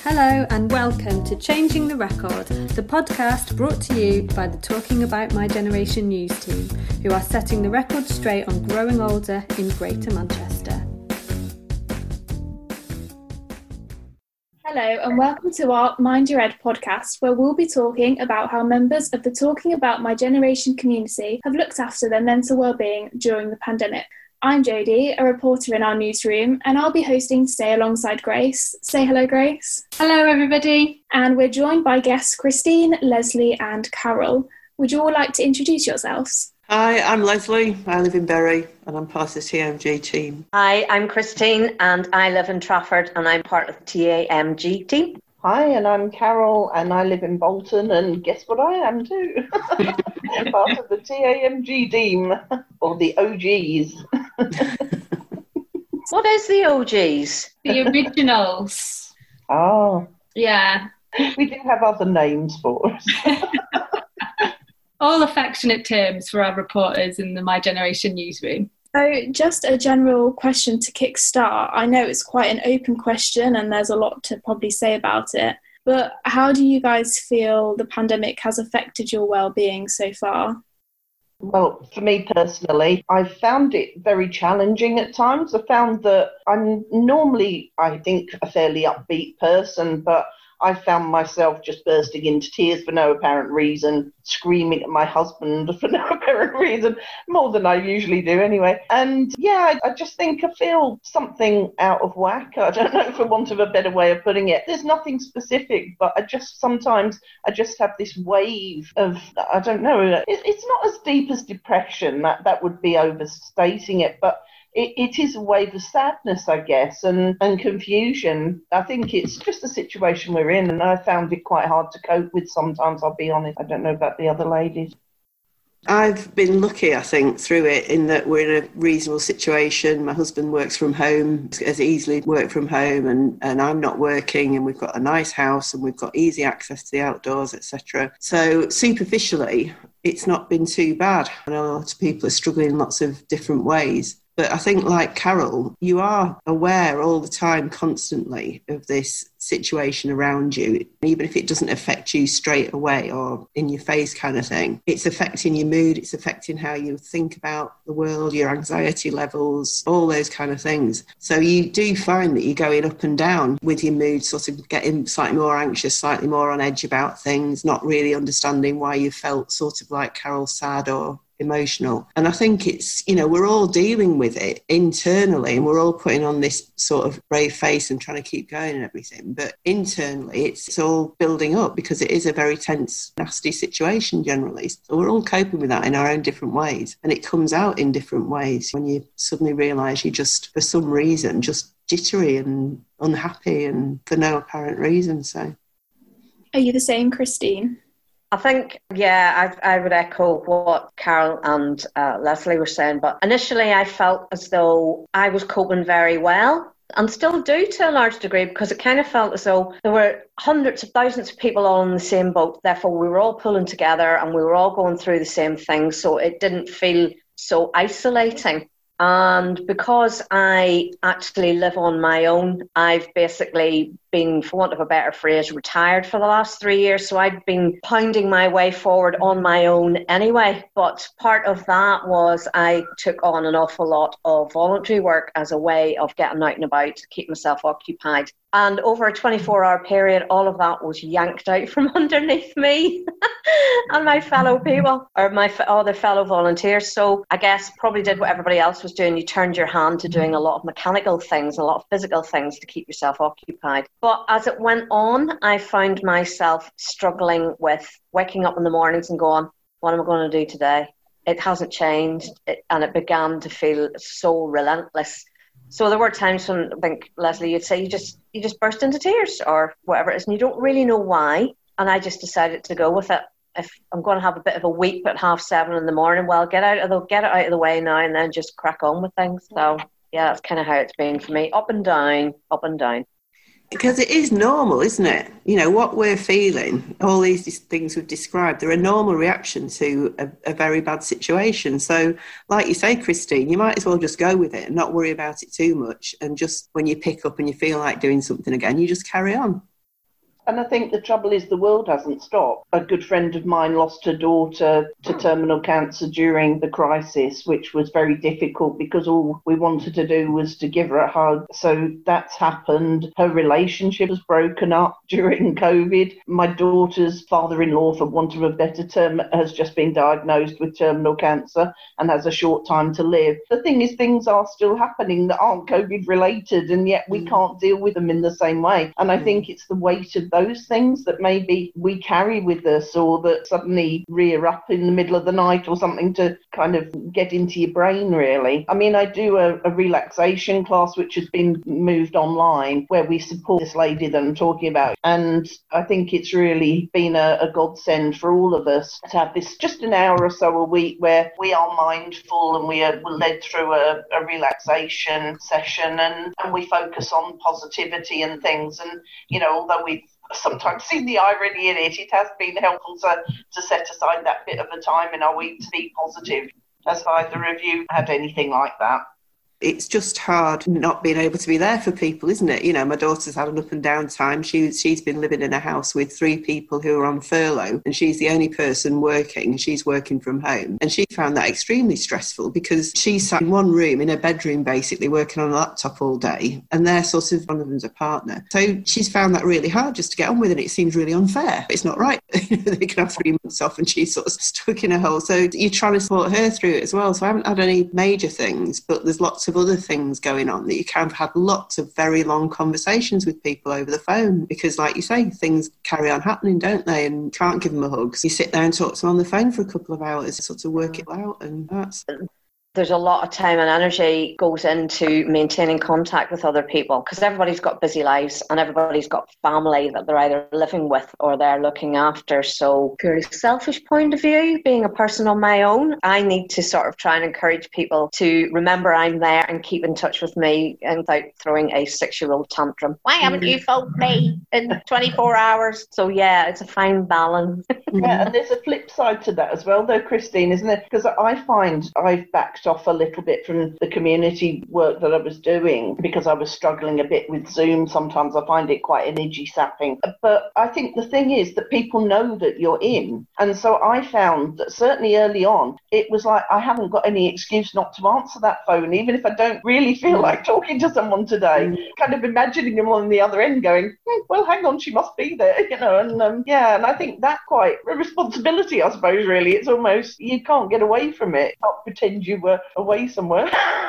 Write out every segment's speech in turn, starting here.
Hello and welcome to Changing the Record, the podcast brought to you by the Talking About My Generation news team, who are setting the record straight on growing older in Greater Manchester. Hello and welcome to our Mind Your Ed podcast, where we'll be talking about how members of the Talking About My Generation community have looked after their mental well-being during the pandemic. I'm Jodie, a reporter in our newsroom, and I'll be hosting today alongside Grace. Say hello, Grace. Hello, everybody. And we're joined by guests Christine, Leslie and Carol. Would you all like to introduce yourselves? Hi, I'm Leslie. I live in Bury and I'm part of the TAMG team. Hi, I'm Christine and I live in Trafford and I'm part of the TAMG team. Hi, and I'm Carol and I live in Bolton, and guess what I am too? I'm part of the TAMG team, or the OGs. What is the OGs? The originals. Oh. Yeah. We do have other names for us. All affectionate terms for our reporters in the My Generation newsroom. So just a general question to kickstart. I know it's quite an open question and there's a lot to probably say about it, but how do you guys feel the pandemic has affected your well-being so far? Well, for me personally, I've found it very challenging at times. I found that I'm normally, I think, a fairly upbeat person, but I found myself just bursting into tears for no apparent reason, screaming at my husband for no apparent reason, more than I usually do anyway. And yeah, I just think I feel something out of whack. I don't know, for want of a better way of putting it. There's nothing specific, but sometimes I just have this wave of, I don't know, it's not as deep as depression, that would be overstating it, but it is a wave of sadness, I guess, and confusion. I think it's just the situation we're in, and I found it quite hard to cope with sometimes, I'll be honest. I don't know about the other ladies. I've been lucky, I think, through it, in that we're in a reasonable situation. My husband works from home, has easily worked from home, and I'm not working, and we've got a nice house, and we've got easy access to the outdoors, etc. So superficially, it's not been too bad. I know a lot of people are struggling in lots of different ways. But I think, like Carol, you are aware all the time, constantly, of this situation around you. Even if it doesn't affect you straight away or in your face kind of thing, it's affecting your mood, it's affecting how you think about the world, your anxiety levels, all those kind of things. So you do find that you're going up and down with your mood, sort of getting slightly more anxious, slightly more on edge about things, not really understanding why you felt sort of like Carol, sad or emotional. And I think it's, we're all dealing with it internally and we're all putting on this sort of brave face and trying to keep going and everything. But internally, it's all building up because it is a very tense, nasty situation generally. So we're all coping with that in our own different ways. And it comes out in different ways when you suddenly realise you're just, for some reason, just jittery and unhappy and for no apparent reason. So, are you the same, Christine? I think, I would echo what Carol and Leslie were saying, but initially I felt as though I was coping very well and still do to a large degree, because it kind of felt as though there were hundreds of thousands of people all in the same boat. Therefore, we were all pulling together and we were all going through the same things, so it didn't feel so isolating. And because I actually live on my own, I've basically been, for want of a better phrase, retired for the last 3 years. So I've been pounding my way forward on my own anyway. But part of that was I took on an awful lot of voluntary work as a way of getting out and about to keep myself occupied. And over a 24-hour period, all of that was yanked out from underneath me and my fellow people, or my other fellow volunteers. So I guess probably did what everybody else was doing. You turned your hand to doing a lot of mechanical things, a lot of physical things to keep yourself occupied. But as it went on, I found myself struggling with waking up in the mornings and going, what am I going to do today? It hasn't changed. And it began to feel so relentless. So there were times when, I think, Leslie, you'd say you just burst into tears or whatever it is, and you don't really know why. And I just decided to go with it. If I'm going to have a bit of a weep at 7:30 in the morning, well, get it out of the way now and then just crack on with things. So, yeah, that's kind of how it's been for me. Up and down, up and down. Because it is normal, isn't it? What we're feeling, all these things we've described, they're a normal reaction to a very bad situation. So, like you say, Christine, you might as well just go with it and not worry about it too much. And just when you pick up and you feel like doing something again, you just carry on. And I think the trouble is the world hasn't stopped. A good friend of mine lost her daughter to terminal cancer during the crisis, which was very difficult because all we wanted to do was to give her a hug. So that's happened. Her relationship has broken up during COVID. My daughter's father-in-law, for want of a better term, has just been diagnosed with terminal cancer and has a short time to live. The thing is, things are still happening that aren't COVID related, and yet we can't deal with them in the same way. And I think it's the weight of those things that maybe we carry with us, or that suddenly rear up in the middle of the night or something to kind of get into your brain, really. I mean, I do a relaxation class which has been moved online where we support this lady that I'm talking about. And I think it's really been a godsend for all of us to have this just an hour or so a week where we are mindful and we're led through a relaxation session, and we focus on positivity and things. And, you know, although we've sometimes seen the irony in it, it has been helpful to set aside that bit of a time in our week to be positive. Has either of you had anything like that? It's just hard not being able to be there for people, isn't it? You know, my daughter's had an up and down time. She's been living in a house with 3 people who are on furlough, and she's the only person working. She's working from home. And she found that extremely stressful because she sat in one room, in her bedroom, basically working on a laptop all day. And they're sort of, one of them's a partner. So she's found that really hard just to get on with it. It seems really unfair. It's not right. They can have 3 months off and she's sort of stuck in a hole. So you're trying to support her through it as well. So I haven't had any major things, but there's lots of other things going on that you can have lots of very long conversations with people over the phone, because like you say, things carry on happening, don't they? And can't give them a hug. So you sit there and talk to them on the phone for a couple of hours, sort of work it out, and that's... There's a lot of time and energy goes into maintaining contact with other people, because everybody's got busy lives and everybody's got family that they're either living with or they're looking after. So purely selfish point of view, being a person on my own, I need to sort of try and encourage people to remember I'm there and keep in touch with me without throwing a 6-year-old tantrum. Why haven't you phoned me in 24 hours? So yeah, it's a fine balance. Yeah, and there's a flip side to that as well, though, Christine, isn't there? Because I find I've backed off a little bit from the community work that I was doing because I was struggling a bit with Zoom. Sometimes I find it quite energy sapping. But I think the thing is that people know that you're in. And so I found that certainly early on, it was like I haven't got any excuse not to answer that phone, even if I don't really feel like talking to someone today. Kind of imagining them on the other end going, well, hang on, she must be there, you know. And yeah, and I think that's quite a responsibility, I suppose, really. It's almost, you can't get away from it. Not pretend you were away somewhere.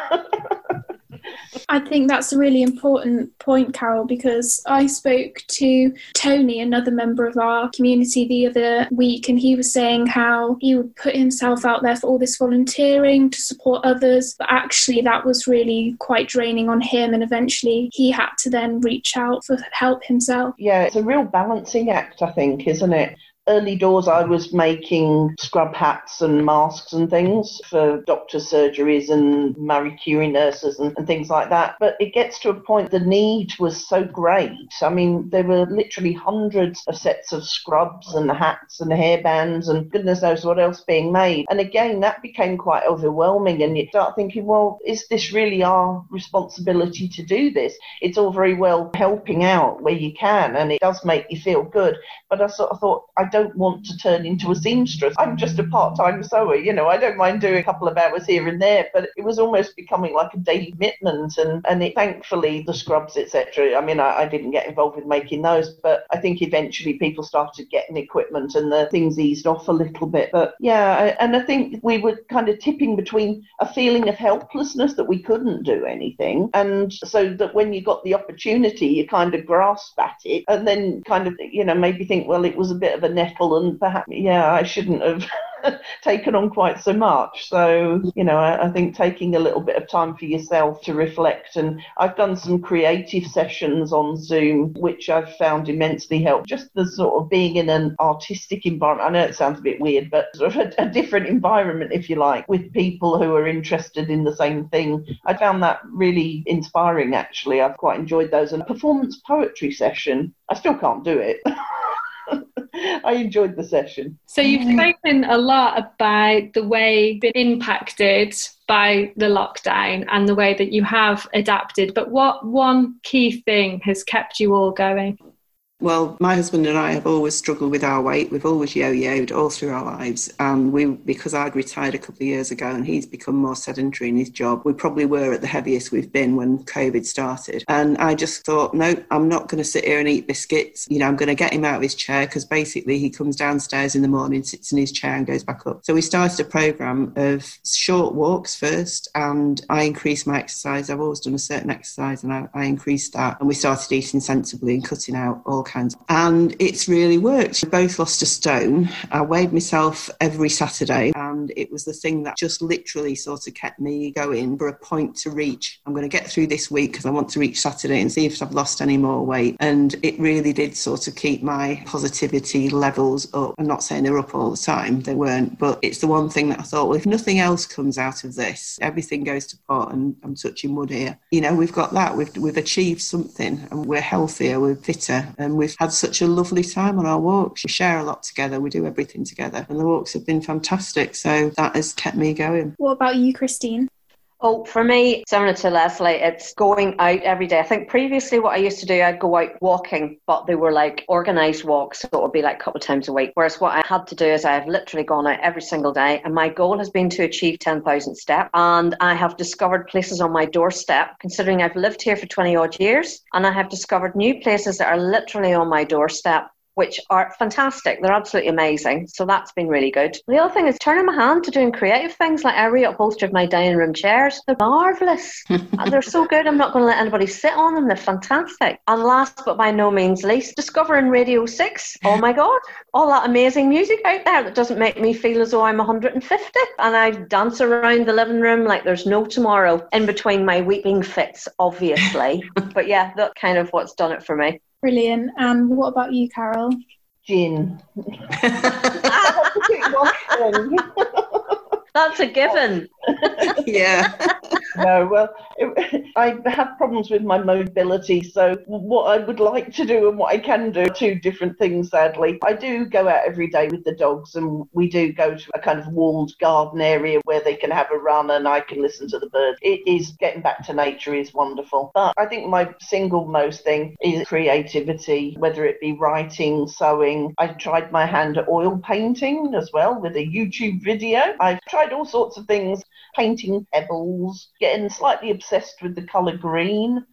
I think that's a really important point, Carol, because I spoke to Tony, another member of our community, the other week, and he was saying how he would put himself out there for all this volunteering to support others, but actually that was really quite draining on him, and eventually he had to then reach out for help himself. Yeah, it's a real balancing act, I think, isn't it? Early doors, I was making scrub hats and masks and things for doctors' surgeries and Marie Curie nurses and things like that. But it gets to a point, the need was so great. I mean, there were literally hundreds of sets of scrubs and hats and hairbands and goodness knows what else being made. And again, that became quite overwhelming. And you start thinking, well, is this really our responsibility to do this? It's all very well helping out where you can, and it does make you feel good. But I sort of thought, I don't want to turn into a seamstress. I'm just a part-time sewer, you know. I don't mind doing a couple of hours here and there, but it was almost becoming like a daily commitment. And it, thankfully, the scrubs, etc. I mean, I didn't get involved with making those, but I think eventually people started getting equipment and the things eased off a little bit. But yeah, and I think we were kind of tipping between a feeling of helplessness that we couldn't do anything, and so that when you got the opportunity, you kind of grasp at it, and then kind of, you know, maybe think, well, it was a bit of a nettle, and perhaps, yeah, I shouldn't have taken on quite so much. So, you know, I think taking a little bit of time for yourself to reflect, and I've done some creative sessions on Zoom, which I've found immensely helpful. Just the sort of being in an artistic environment. I know it sounds a bit weird, but sort of a different environment, if you like, with people who are interested in the same thing. I found that really inspiring, actually. I've quite enjoyed those. And a performance poetry session, I still can't do it. I enjoyed the session. So you've spoken a lot about the way you've been impacted by the lockdown and the way that you have adapted, but what one key thing has kept you all going? Well, my husband and I have always struggled with our weight. We've always yo-yoed all through our lives. And because I'd retired a couple of years ago and he's become more sedentary in his job, we probably were at the heaviest we've been when COVID started. And I just thought, no, I'm not going to sit here and eat biscuits. I'm going to get him out of his chair, because basically he comes downstairs in the morning, sits in his chair and goes back up. So we started a programme of short walks first, and I increased my exercise. I've always done a certain exercise, and I increased that. And we started eating sensibly and cutting out all kinds. And it's really worked. We both lost a stone. I weighed myself every Saturday, and it was the thing that just literally sort of kept me going for a point to reach. I'm going to get through this week because I want to reach Saturday and see if I've lost any more weight. And it really did sort of keep my positivity levels up. I'm not saying they're up all the time, they weren't, but it's the one thing that I thought, well, if nothing else comes out of this, everything goes to pot, and I'm touching wood here. We've got that. We've achieved something, and we're healthier, we're fitter, and we've had such a lovely time on our walks. We share a lot together, we do everything together, and the walks have been fantastic. So that has kept me going. What about you, Christine? Oh, for me, similar to Leslie, it's going out every day. I think previously what I used to do, I'd go out walking, but they were like organised walks, so it would be like a couple of times a week. Whereas what I had to do is I have literally gone out every single day, and my goal has been to achieve 10,000 steps. And I have discovered places on my doorstep, considering I've lived here for 20 odd years, and I have discovered new places that are literally on my doorstep, which are fantastic. They're absolutely amazing. So that's been really good. The other thing is turning my hand to doing creative things, like I reupholstered my dining room chairs. They're marvellous. And they're so good. I'm not going to let anybody sit on them. They're fantastic. And last but by no means least, discovering Radio 6. Oh my God. All that amazing music out there that doesn't make me feel as though I'm 150. And I dance around the living room like there's no tomorrow, in between my weeping fits, obviously. But yeah, that's kind of what's done it for me. Brilliant. And what about you, Carol? Gin. That's a given. Yeah. No, well, I have problems with my mobility, so what I would like to do and what I can do are two different things, sadly. I do go out every day with the dogs, and we do go to a kind of walled garden area where they can have a run and I can listen to the birds. It is, getting back to nature is wonderful. But I think my single most thing is creativity, whether it be writing, sewing. I tried my hand at oil painting as well with a YouTube video. I've tried all sorts of things, painting pebbles, getting slightly obsessed with the colour green.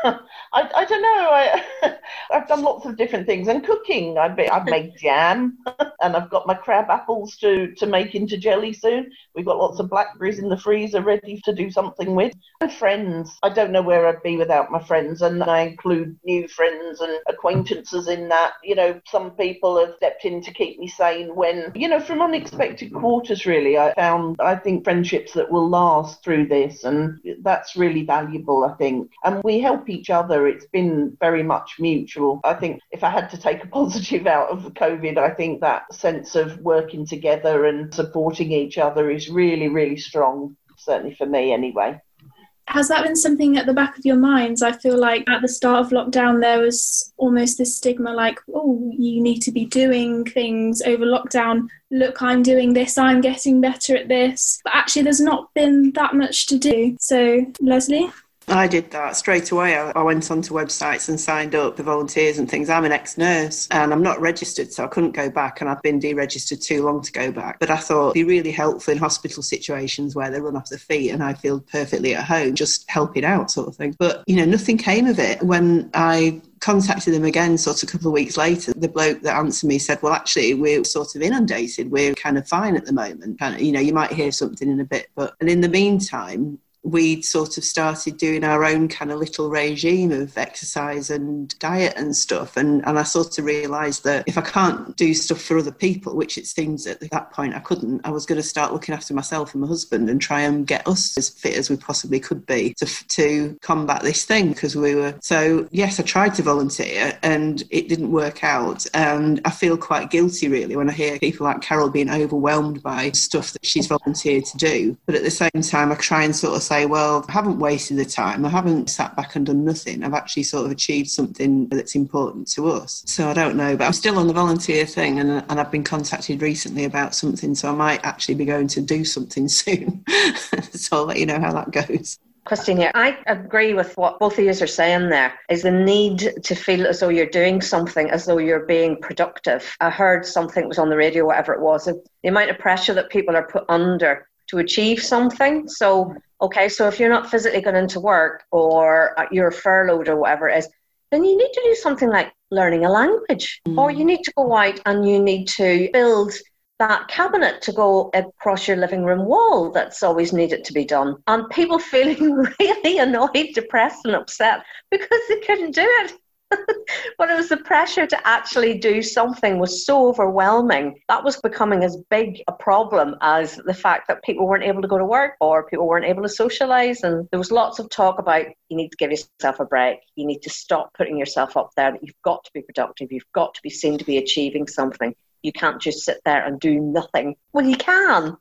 I don't know. I've done lots of different things, and cooking. I've made jam, and I've got my crab apples to make into jelly soon. We've got lots of blackberries in the freezer ready to do something with. And friends. I don't know where I'd be without my friends, and I include new friends and acquaintances in that. Some people have stepped in to keep me sane when, from unexpected quarters, really. I think, friendships that will last through this, and that's really valuable, I think. And we help each other. It's been very much mutual. I think if I had to take a positive out of COVID, I think that sense of working together and supporting each other is really, really strong, certainly for me anyway. Has that been something at the back of your minds? I feel like at the start of lockdown, there was almost this stigma like, oh, you need to be doing things over lockdown. Look, I'm doing this, I'm getting better at this. But actually, there's not been that much to do. So, Leslie? I did that straight away. I went onto websites and signed up for volunteers and things. I'm an ex-nurse and I'm not registered, so I couldn't go back, and I've been deregistered too long to go back. But I thought it'd be really helpful in hospital situations where they run off their feet and I feel perfectly at home, just helping out sort of thing. But, nothing came of it. When I contacted them again sort of a couple of weeks later, the bloke that answered me said, well, actually, we're sort of inundated. We're kind of fine at the moment. You might hear something in a bit. And in the meantime, we sort of started doing our own kind of little regime of exercise and diet and stuff. And I sort of realised that if I can't do stuff for other people, which it seems at that point I couldn't, I was going to start looking after myself and my husband and try and get us as fit as we possibly could be to combat this thing, because we were... So, yes, I tried to volunteer and it didn't work out. And I feel quite guilty, really, when I hear people like Carol being overwhelmed by stuff that she's volunteered to do. But at the same time, I try and sort of say, well, I haven't wasted the time. I haven't sat back and done nothing. I've actually sort of achieved something that's important to us. So I don't know, but I'm still on the volunteer thing, and I've been contacted recently about something, so I might actually be going to do something soon. So I'll let you know how that goes. Christine here. I agree with what both of you are saying there, is the need to feel as though you're doing something, as though you're being productive. I heard something was on the radio, whatever it was, the amount of pressure that people are put under to achieve something. So, okay, so if you're not physically going into work or you're furloughed or whatever it is, then you need to do something like learning a language, or you need to go out and you need to build that cabinet to go across your living room wall that's always needed to be done. And people feeling really annoyed, depressed and upset because they couldn't do it. But it was the pressure to actually do something was so overwhelming. That was becoming as big a problem as the fact that people weren't able to go to work or people weren't able to socialise. And there was lots of talk about you need to give yourself a break. You need to stop putting yourself up there, that you've got to be productive. You've got to be seen to be achieving something. You can't just sit there and do nothing. Well, you can.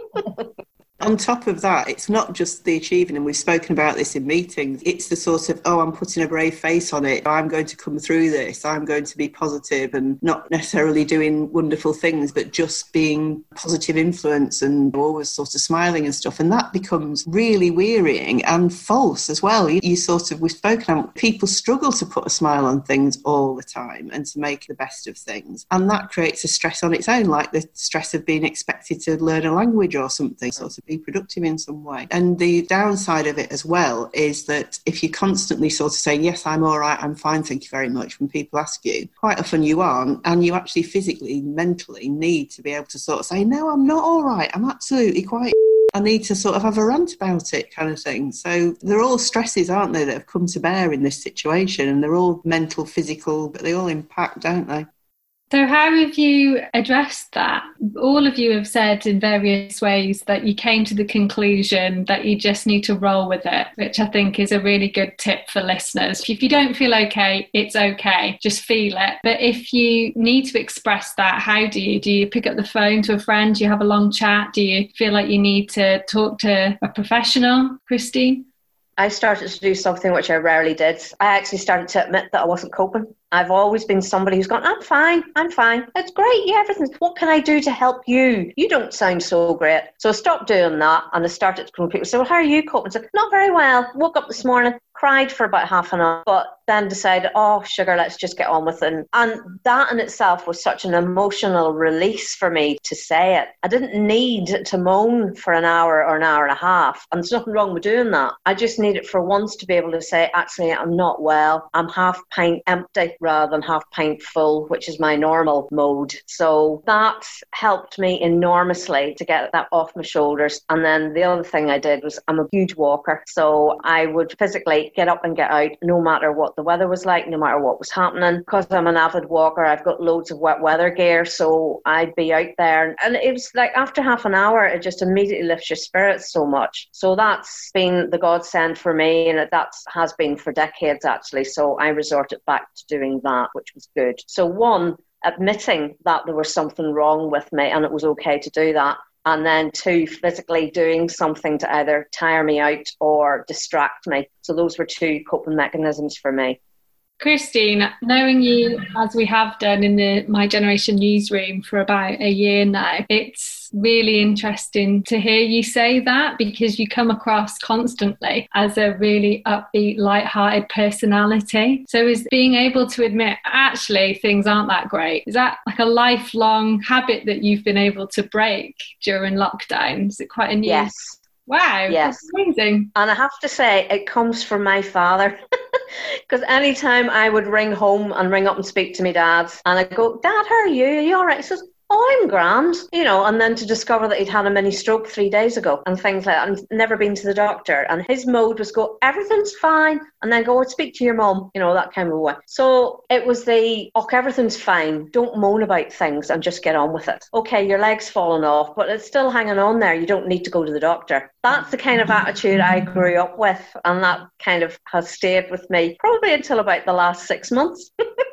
On top of that, it's not just the achieving, and we've spoken about this in meetings, it's the sort of, I'm putting a brave face on it, I'm going to come through this, I'm going to be positive, and not necessarily doing wonderful things, but just being positive influence and always sort of smiling and stuff. And that becomes really wearying and false as well. We've spoken about people struggle to put a smile on things all the time and to make the best of things. And that creates a stress on its own, like the stress of being expected to learn a language or something, sort of be productive in some way. And the downside of it as well is that if you're constantly sort of saying, yes, I'm all right, I'm fine, thank you very much, when people ask you, quite often you aren't, and you actually physically, mentally need to be able to sort of say, no, I'm not all right, I'm absolutely quite I need to sort of have a rant about it kind of thing. So they're all stresses, aren't they, that have come to bear in this situation, and they're all mental, physical, but they all impact, don't they? So how have you addressed that? All of you have said in various ways that you came to the conclusion that you just need to roll with it, which I think is a really good tip for listeners. If you don't feel okay, it's okay. Just feel it. But if you need to express that, how do you? Do you pick up the phone to a friend? Do you have a long chat? Do you feel like you need to talk to a professional? Christine? I started to do something which I rarely did. I actually started to admit that I wasn't coping. I've always been somebody who's gone, I'm fine. It's great. Yeah, everything's, what can I do to help you? You don't sound so great. So I stopped doing that, and I started to come to people and say, well, how are you coping? I said, not very well. Woke up this morning, cried for about half an hour, but then decided, oh, sugar, let's just get on with it. And that in itself was such an emotional release for me to say it. I didn't need to moan for an hour or an hour and a half. And there's nothing wrong with doing that. I just needed for once to be able to say, actually, I'm not well. I'm half pint empty rather than half pint full, which is my normal mode. So that helped me enormously to get that off my shoulders. And then the other thing I did was, I'm a huge walker. So I would physically get up and get out no matter what the weather was like, no matter what was happening. Because I'm an avid walker, I've got loads of wet weather gear, so I'd be out there. And it was like after half an hour, it just immediately lifts your spirits so much. So that's been the godsend for me, and that has been for decades actually. So I resorted back to doing that, which was good. So one, admitting that there was something wrong with me and it was okay to do that. And then two, physically doing something to either tire me out or distract me. So those were two coping mechanisms for me. Christine, knowing you as we have done in the My Generation newsroom for about a year now, it's really interesting to hear you say that, because you come across constantly as a really upbeat, light-hearted personality. So is being able to admit, actually, things aren't that great, is that like a lifelong habit that you've been able to break during lockdown? Is it quite a new... Yes. Wow, yes. That's amazing. And I have to say, it comes from my father. Because anytime I would ring home and ring up and speak to my dad, and I'd go, Dad, how are you? Are you all right? He says, oh, I'm grand, and then to discover that he'd had a mini stroke 3 days ago and things like that, and never been to the doctor. And his mode was go, everything's fine, and then go, speak to your mum, that kind of way. So it was everything's fine, don't moan about things and just get on with it. Okay, your leg's fallen off, but it's still hanging on there. You don't need to go to the doctor. That's the kind of attitude I grew up with, and that kind of has stayed with me probably until about the last 6 months.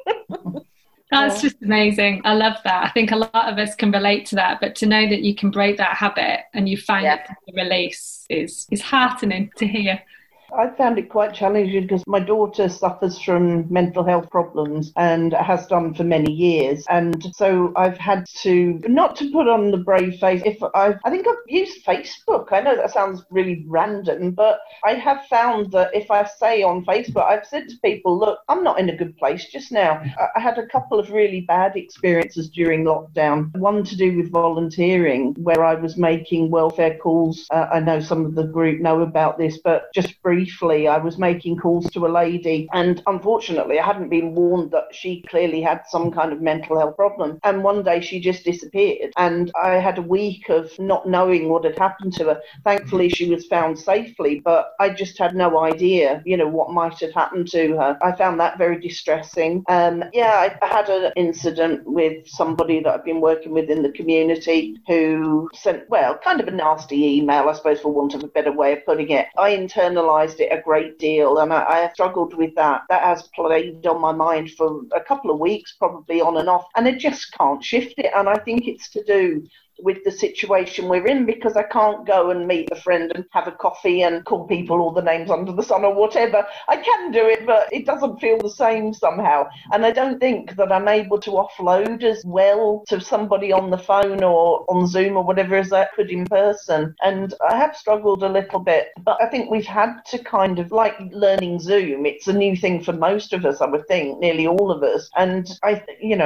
That's just amazing. I love that. I think a lot of us can relate to that, but to know that you can break that habit and you find it to release is heartening to hear. I found it quite challenging because my daughter suffers from mental health problems and has done for many years. And so I've had to, not to put on the brave face, I think I've used Facebook. I know that sounds really random, but I have found that if I say on Facebook, I've said to people, look, I'm not in a good place just now. I had a couple of really bad experiences during lockdown. One to do with volunteering, where I was making welfare calls. I know some of the group know about this, but just briefly, I was making calls to a lady, and unfortunately, I hadn't been warned that she clearly had some kind of mental health problem. And one day she just disappeared, and I had a week of not knowing what had happened to her. Thankfully, she was found safely, but I just had no idea, what might have happened to her. I found that very distressing. I had an incident with somebody that I've been working with in the community who sent, kind of a nasty email, I suppose, for want of a better way of putting it. I internalised it a great deal, and I have struggled with that. That has played on my mind for a couple of weeks, probably on and off, and I just can't shift it. And I think it's to do with the situation we're in, because I can't go and meet a friend and have a coffee and call people all the names under the sun or whatever. I can do it, but it doesn't feel the same somehow. And I don't think that I'm able to offload as well to somebody on the phone or on Zoom or whatever as I could in person. And I have struggled a little bit, but I think we've had to kind of, like learning Zoom, it's a new thing for most of us, I would think, nearly all of us. And I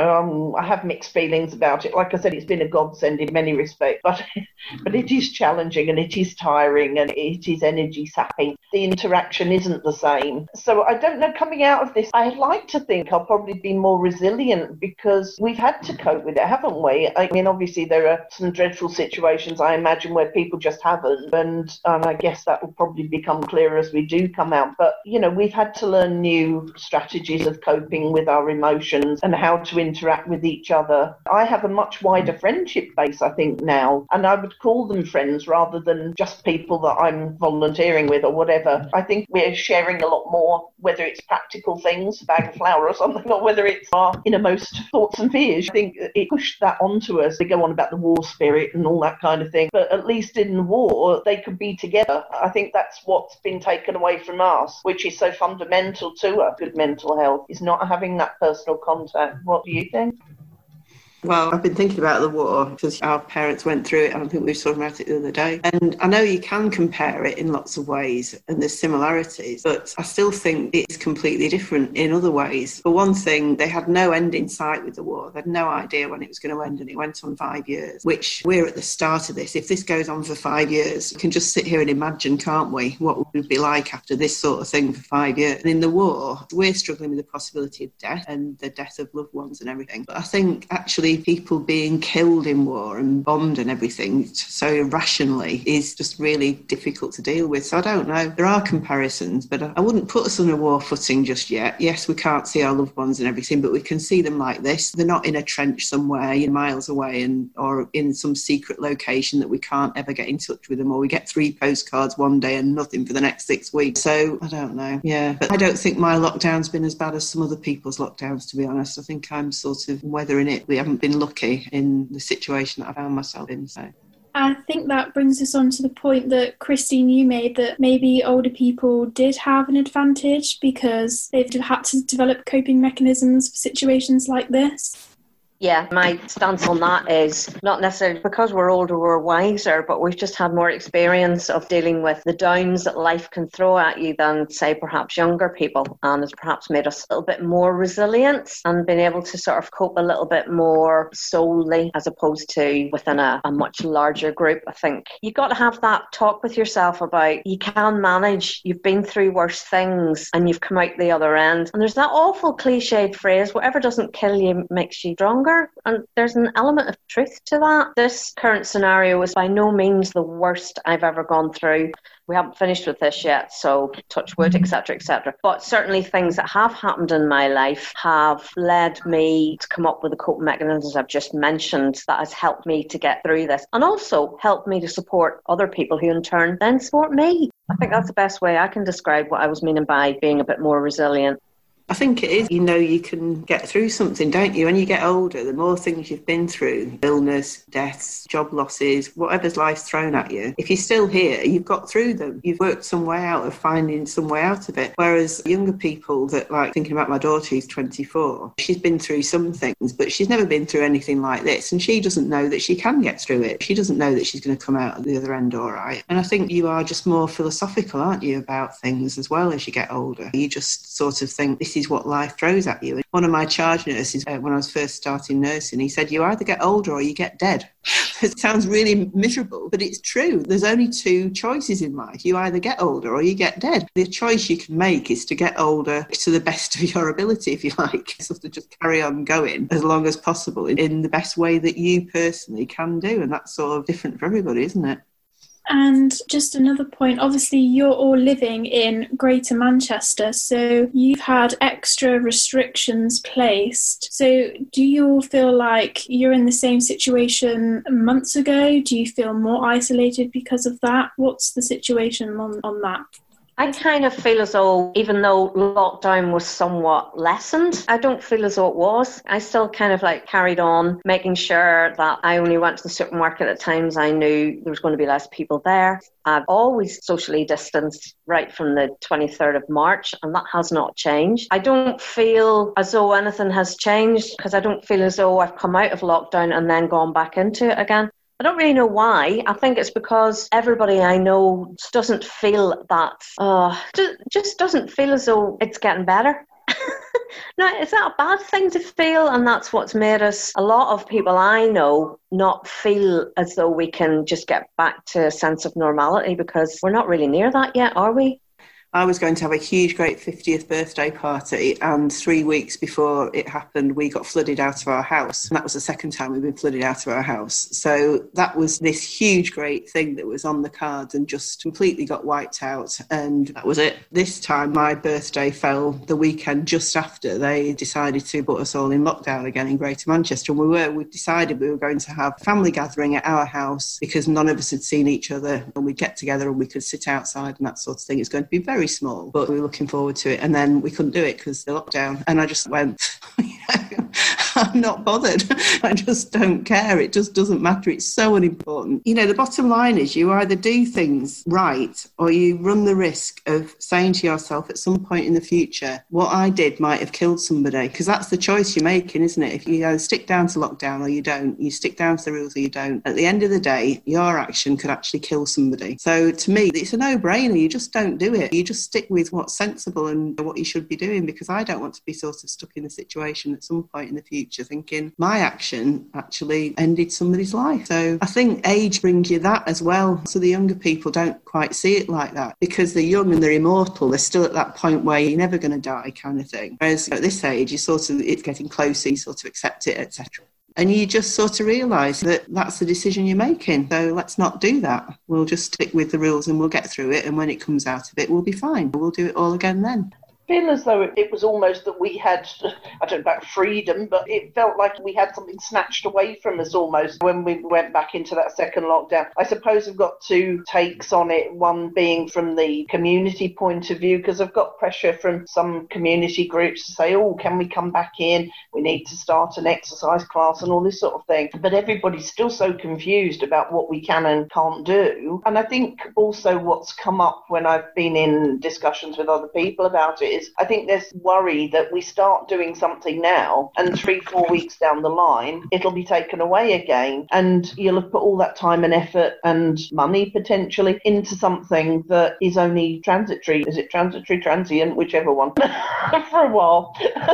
have mixed feelings about it. Like I said, it's been a godsend in many respects, but it is challenging and it is tiring and it is energy sapping. The interaction isn't the same. So I don't know, coming out of this, I'd like to think I'll probably be more resilient because we've had to cope with it, haven't we? I mean, obviously there are some dreadful situations, I imagine, where people just haven't, and I guess that will probably become clearer as we do come out. But, we've had to learn new strategies of coping with our emotions and how to interact with each other. I have a much wider friendship base, I think, now, and I would call them friends rather than just people that I'm volunteering with or whatever. I think we're sharing a lot more, whether it's practical things, a bag of flour or something, or whether it's our innermost thoughts and fears. I think it pushed that onto us. They go on about the war spirit and all that kind of thing, but at least in the war they could be together. I think that's what's been taken away from us, which is so fundamental to a good mental health, is not having that personal contact. What do you think? Well, I've been thinking about the war because our parents went through it, and I think we were talking about it the other day. And I know you can compare it in lots of ways and there's similarities, but I still think it's completely different in other ways. For one thing, they had no end in sight with the war. They had no idea when it was going to end, and it went on 5 years, which we're at the start of this. If this goes on for 5 years, we can just sit here and imagine, can't we, what would it be like after this sort of thing for 5 years. And in the war, we're struggling with the possibility of death and the death of loved ones and everything. But I think actually people being killed in war and bombed and everything so irrationally is just really difficult to deal with. So I don't know. There are comparisons, but I wouldn't put us on a war footing just yet. Yes, we can't see our loved ones and everything, but we can see them like this. They're not in a trench somewhere miles away or in some secret location that we can't ever get in touch with them, or we get 3 postcards one day and nothing for the next 6 weeks. So I don't know. Yeah, but I don't think my lockdown's been as bad as some other people's lockdowns, to be honest. I think I'm sort of weathering it. We haven't been lucky in the situation that I found myself in. So I think that brings us on to the point that Christine, you made, that maybe older people did have an advantage because they've had to develop coping mechanisms for situations like this. Yeah, my stance on that is not necessarily because we're older, we're wiser, but we've just had more experience of dealing with the downs that life can throw at you than, say, perhaps younger people. And it's perhaps made us a little bit more resilient and been able to sort of cope a little bit more solely as opposed to within a much larger group. I think you've got to have that talk with yourself about you can manage, you've been through worse things and you've come out the other end. And there's that awful cliched phrase, whatever doesn't kill you makes you stronger. And there's an element of truth to that. This current scenario is by no means the worst I've ever gone through. We haven't finished with this yet, so touch wood, etc., etc. But certainly things that have happened in my life have led me to come up with the coping mechanisms I've just mentioned that has helped me to get through this, and also helped me to support other people who in turn then support me. I think that's the best way I can describe what I was meaning by being a bit more resilient. I think it is. You know, you can get through something, don't you? When you get older, the more things you've been through, illness, deaths, job losses, whatever's life's thrown at you, if you're still here, you've got through them. You've worked some way out of finding some way out of it. Whereas younger people that, like, thinking about my daughter who's 24, she's been through some things, but she's never been through anything like this. And she doesn't know that she can get through it. She doesn't know that she's going to come out at the other end all right. And I think you are just more philosophical, aren't you, about things as well as you get older. You just sort of think this is what life throws at you. And one of my charge nurses, when I was first starting nursing, he said, you either get older or you get dead. It sounds really miserable, but it's true. There's only two choices in life. You either get older or you get dead. The choice you can make is to get older to the best of your ability, if you like, sort of just carry on going as long as possible in the best way that you personally can do. And that's sort of different for everybody, isn't it? And just another point, obviously you're all living in Greater Manchester, so you've had extra restrictions placed. So do you all feel like you're in the same situation months ago? Do you feel more isolated because of that? What's the situation on that? I kind of feel as though, even though lockdown was somewhat lessened, I don't feel as though it was. I still kind of like carried on, making sure that I only went to the supermarket at times I knew there was going to be less people there. I've always socially distanced right from the 23rd of March, and that has not changed. I don't feel as though anything has changed because I don't feel as though I've come out of lockdown and then gone back into it again. I don't really know why. I think it's because everybody I know just doesn't feel that, just doesn't feel as though it's getting better. Now, is that a bad thing to feel? And that's what's made us, a lot of people I know, not feel as though we can just get back to a sense of normality, because we're not really near that yet, are we? I was going to have a huge, great 50th birthday party, and 3 weeks before it happened, we got flooded out of our house. And that was the second time we've been flooded out of our house. So that was this huge, great thing that was on the cards and just completely got wiped out. And that was it. This time, my birthday fell the weekend just after they decided to put us all in lockdown again in Greater Manchester. And we decided we were going to have a family gathering at our house because none of us had seen each other, and we'd get together and we could sit outside and that sort of thing. It's going to be very small, but we were looking forward to it. And then we couldn't do it because the lockdown. And I just went, I'm not bothered. I just don't care. It just doesn't matter. It's so unimportant. You know, the bottom line is you either do things right or you run the risk of saying to yourself at some point in the future, what I did might have killed somebody, because that's the choice you're making, isn't it? If you either stick down to lockdown or you don't, you stick down to the rules or you don't. At the end of the day, your action could actually kill somebody. So to me, it's a no-brainer. You just don't do it. You just stick with what's sensible and what you should be doing, because I don't want to be sort of stuck in a situation at some point in the future thinking my action actually ended somebody's life. So I think age brings you that as well. So the younger people don't quite see it like that because they're young and they're immortal. They're still at that point where you're never going to die kind of thing. Whereas at this age, you sort of, it's getting closer, you sort of accept it, etc. And you just sort of realise that that's the decision you're making. So let's not do that. We'll just stick with the rules and we'll get through it. And when it comes out of it, we'll be fine. We'll do it all again then. Feel as though it was almost that we had, I don't know about freedom, but it felt like we had something snatched away from us almost when we went back into that second lockdown. I suppose I've got two takes on it, one being from the community point of view, because I've got pressure from some community groups to say, oh, can we come back in? We need to start an exercise class and all this sort of thing. But everybody's still so confused about what we can and can't do. And I think also what's come up when I've been in discussions with other people about it, I think there's worry that we start doing something now and 3-4 weeks down the line, it'll be taken away again. And you'll have put all that time and effort and money potentially into something that is only transitory. Is it transitory, transient, whichever one, for a while.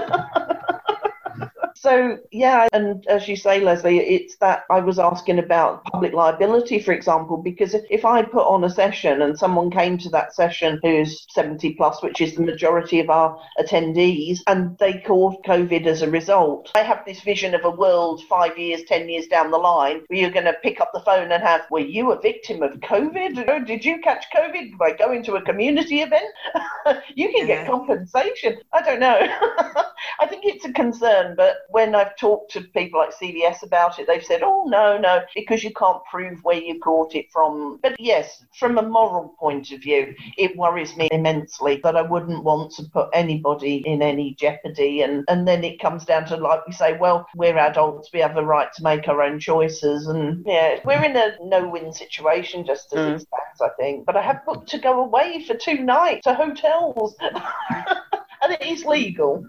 So, yeah, and as you say, Leslie, it's that I was asking about public liability, for example, because if I put on a session and someone came to that session who's 70 plus, which is the majority of our attendees, and they caught COVID as a result, I have this vision of a world 5 years, 10 years down the line where you're going to pick up the phone and have, were you a victim of COVID? Did you catch COVID by going to a community event? You can get compensation. I don't know. I think it's a concern, but when I've talked to people like CVS about it, they've said, oh, no, because you can't prove where you got it from. But yes, from a moral point of view, it worries me immensely that I wouldn't want to put anybody in any jeopardy. And then it comes down to, like we say, well, we're adults, we have a right to make our own choices. And yeah, we're in a no-win situation just as it stands, I think. But I have booked to go away for 2 nights to hotels. And it is legal.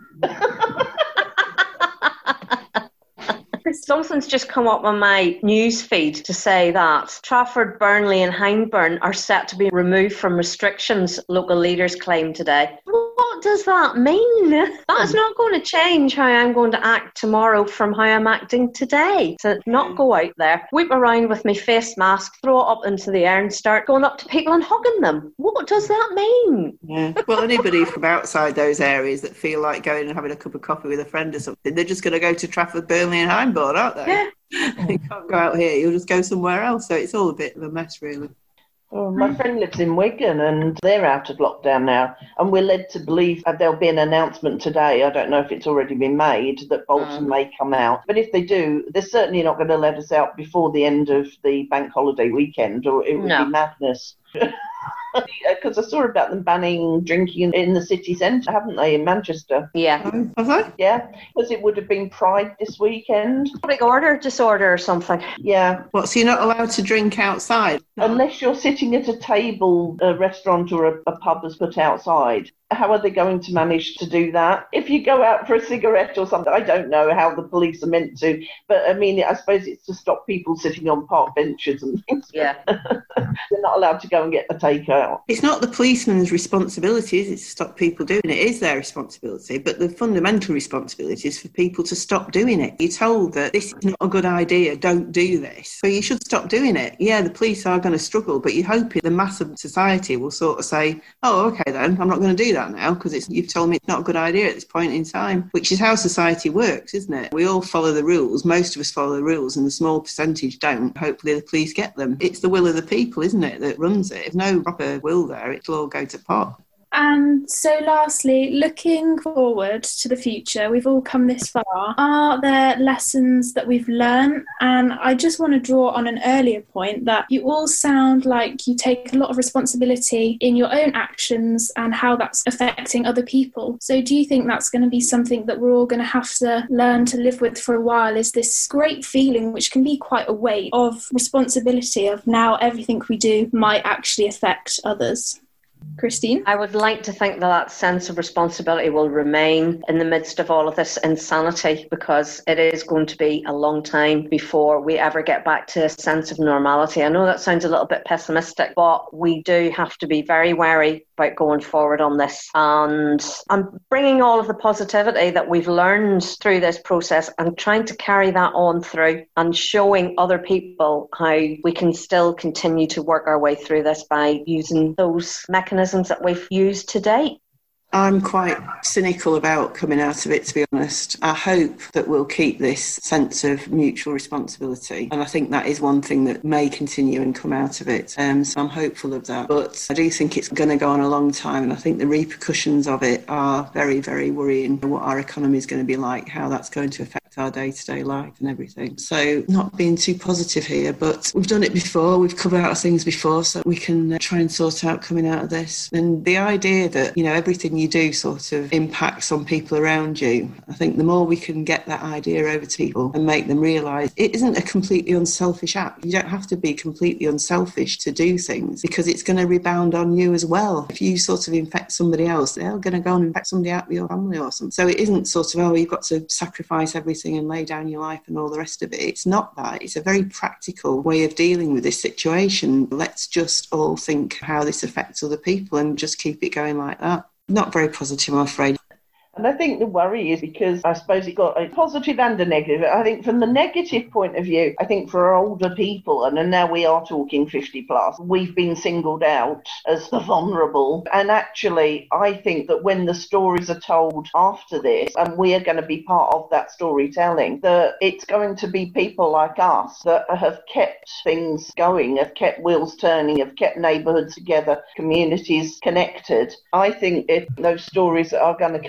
Something's just come up on my news feed to say that Trafford, Burnley and Hyndburn are set to be removed from restrictions, local leaders claim today. What does that mean? That's not going to change how I'm going to act tomorrow from how I'm acting today. To not go out there, whip around with my face mask, throw it up into the air and start going up to people and hugging them. What does that mean? Yeah. Well, anybody from outside those areas that feel like going and having a cup of coffee with a friend or something, they're just going to go to Trafford, Burnley and Hyndburn, aren't they? Yeah. You can't go out here, you'll just go somewhere else. So it's all a bit of a mess, really. Oh, my friend lives in Wigan and they're out of lockdown now, and we're led to believe that there'll be an announcement today, I don't know if it's already been made, that Bolton may come out. But if they do, they're certainly not going to let us out before the end of the bank holiday weekend, or it would be madness. Because I saw about them banning drinking in the city centre, haven't they, in Manchester? Yeah. Have they? Yeah, because it would have been Pride this weekend. Public order disorder or something. Yeah. What, so you're not allowed to drink outside? Unless you're sitting at a table, a restaurant or a pub has put outside. How are they going to manage to do that? If you go out for a cigarette or something, I don't know how the police are meant to. But, I mean, I suppose it's to stop people sitting on park benches and things. Yeah. They're not allowed to go and get the takeout. It's not the policeman's responsibility, is it, to stop people doing it? It is their responsibility, but the fundamental responsibility is for people to stop doing it. You're told that this is not a good idea, don't do this. So you should stop doing it. Yeah, the police are going to struggle, but you're hoping the mass of society will sort of say, oh, okay then, I'm not going to do that now because you've told me it's not a good idea at this point in time, which is how society works, isn't it? We all follow the rules. Most of us follow the rules and the small percentage don't. Hopefully the police get them. It's the will of the people, isn't it, that runs it. If no proper will there, it'll all go to pot. And so lastly, looking forward to the future, we've all come this far. Are there lessons that we've learned? And I just want to draw on an earlier point that you all sound like you take a lot of responsibility in your own actions and how that's affecting other people. So do you think that's going to be something that we're all going to have to learn to live with for a while, is this great feeling, which can be quite a weight of responsibility of now everything we do might actually affect others? Christine? I would like to think that sense of responsibility will remain in the midst of all of this insanity, because it is going to be a long time before we ever get back to a sense of normality. I know that sounds a little bit pessimistic, but we do have to be very wary about going forward on this. And I'm bringing all of the positivity that we've learned through this process and trying to carry that on through and showing other people how we can still continue to work our way through this by using those mechanisms that we've used to date. I'm quite cynical about coming out of it, to be honest. I hope that we'll keep this sense of mutual responsibility. And I think that is one thing that may continue and come out of it. So I'm hopeful of that. But I do think it's going to go on a long time. And I think the repercussions of it are very, very worrying. What our economy is going to be like, how that's going to affect our day-to-day life and everything. So not being too positive here, but we've done it before. We've come out of things before, so we can try and sort out coming out of this. And the idea that, everything you do sort of impacts on people around you. I think the more we can get that idea over to people and make them realise it isn't a completely unselfish act. You don't have to be completely unselfish to do things, because it's going to rebound on you as well. If you sort of infect somebody else, they're going to go and infect somebody out of your family or something. So it isn't sort of, you've got to sacrifice everything and lay down your life and all the rest of it. It's not that. It's a very practical way of dealing with this situation. Let's just all think how this affects other people and just keep it going like that. Not very positive, I'm afraid. And I think the worry is because I suppose it got a positive and a negative. I think from the negative point of view, I think for older people, and now we are talking 50 plus, we've been singled out as the vulnerable. And actually, I think that when the stories are told after this, and we are going to be part of that storytelling, that it's going to be people like us that have kept things going, have kept wheels turning, have kept neighbourhoods together, communities connected. I think if those stories are going to come out,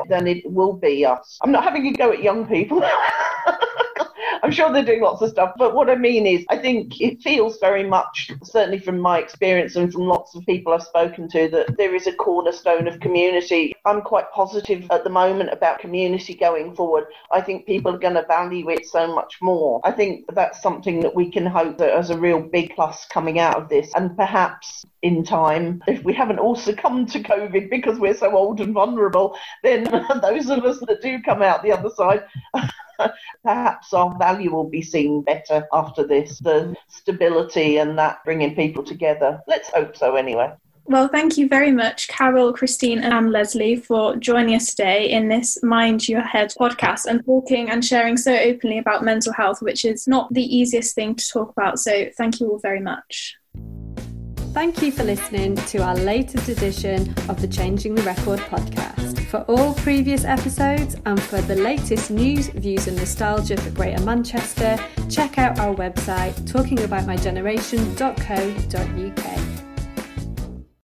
then it will be us. I'm not having a go at young people. I'm sure they're doing lots of stuff, but what I mean is I think it feels very much, certainly from my experience and from lots of people I've spoken to, that there is a cornerstone of community. I'm quite positive at the moment about community going forward. I think people are going to value it so much more. I think that's something that we can hope that as a real big plus coming out of this, and perhaps in time, if we haven't all succumbed to COVID because we're so old and vulnerable, then those of us that do come out the other side, perhaps our value will be seen better after this, the stability and that bringing people together. Let's hope so anyway. Well, thank you very much, Carol, Christine and Leslie, for joining us today in this Mind Your Head podcast and talking and sharing so openly about mental health, which is not the easiest thing to talk about. So thank you all very much. Thank you for listening to our latest edition of the Changing the Record podcast. For all previous episodes and for the latest news, views and nostalgia for Greater Manchester, check out our website talkingaboutmygeneration.co.uk.